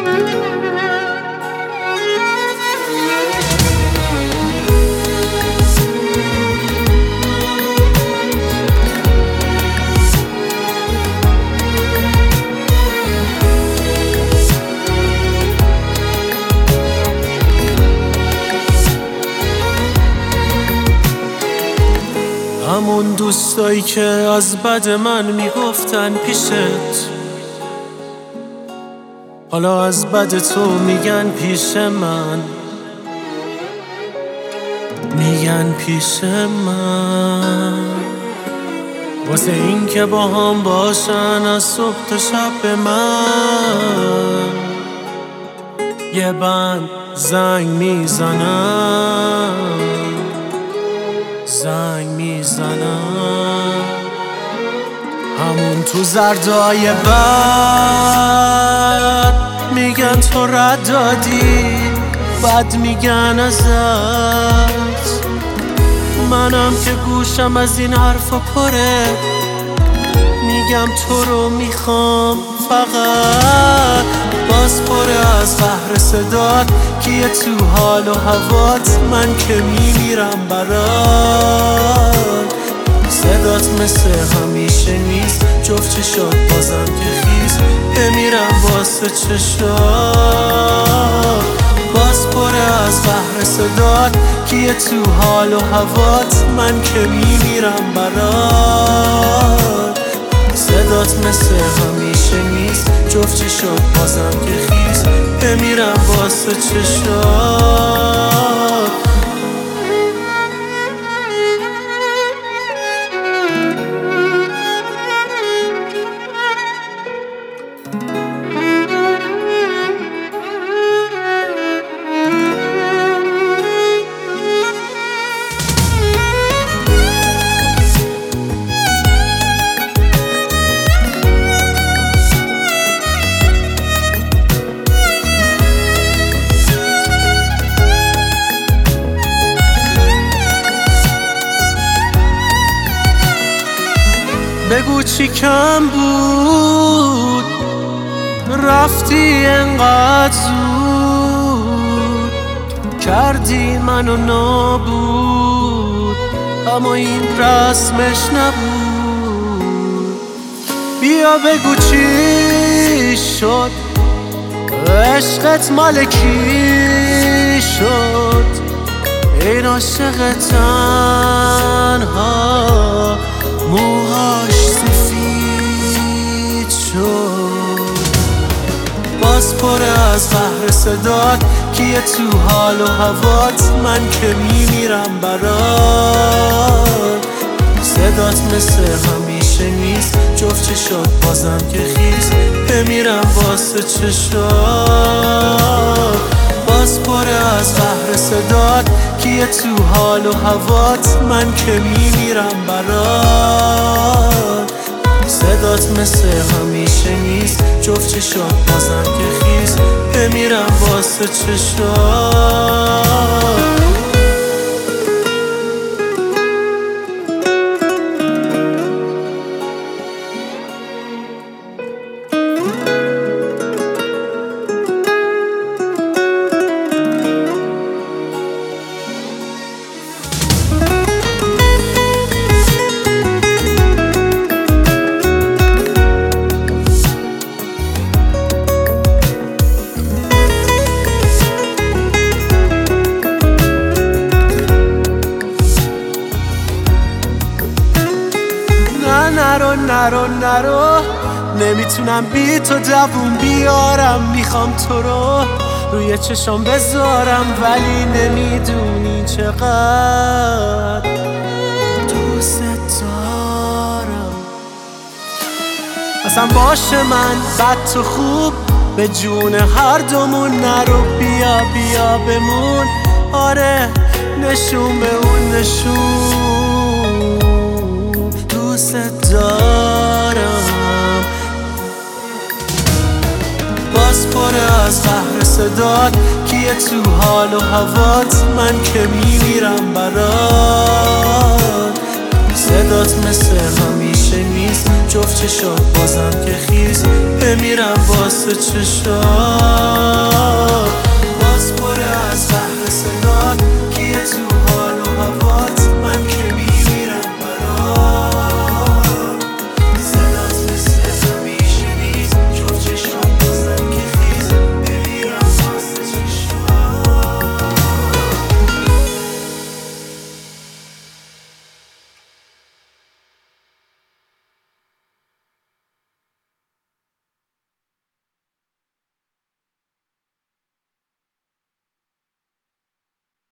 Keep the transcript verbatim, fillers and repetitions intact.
همون دوستایی که از بد من میگفتن پیشت، حالا از بد تو میگن پیش من، میگن پیش من، واسه این که با هم باشن از صبح تا شب به من یه بند زنگ میزنن، زنگ میزنن. همون تو زردای بد میگن تو رد دادی، بد میگن ازت، منم که گوشم از این حرفا پره، میگم تو رو میخوام فقط. باز پره از قهر صدات کیه تو حال و هوات، من که میمیرم برات. صدات مثل همیشه نیست، جفت چشات بازم که خیز، بمیرم واسه چشات. باز پره از قهر صدات کیه تو حال و هوات، من که میمیرم برات. صدات مثل همیشه نیست، جفت چشات بازم که خیز، بمیرم واسه چشات. بگو چی کم بود رفتی انقدر زود، کردی منو نابود، اما این رسمش نبود. بیا بگو چی شد، عشقت مال کی شد، این عاشق تنها موهاش سفید شد. باز پره از قهر صدات کیه تو حال و هوات، من که میمیرم برات. صدات مثل همیشه نیست، جفت چشات بازم که خیز، بمیرم واسه چشات. باز پره از قهر صدات کیه تو حال و هوات، من که میمیرم برات. صدات مثل همیشه نیست، جفت چشات بازم که خیز، بمیرم واسه چشات. نرو نرو نرو، نمیتونم بی تو دووم بیارم، میخوام تو رو روی چشم بذارم، ولی نمیدونی چقدر دوست دارم. اصلا باشه من بد تو خوب، به جون هر دومون نرو، بیا بیا بمون، آره نشون به اون نشون، دوست دارم. باز پره از قهر صدات کیه تو حال و هوات، من که میمیرم برات. صدات مثل همیشه نیست، جفت چشات بازم که خیز، بمیرم واسه چشات.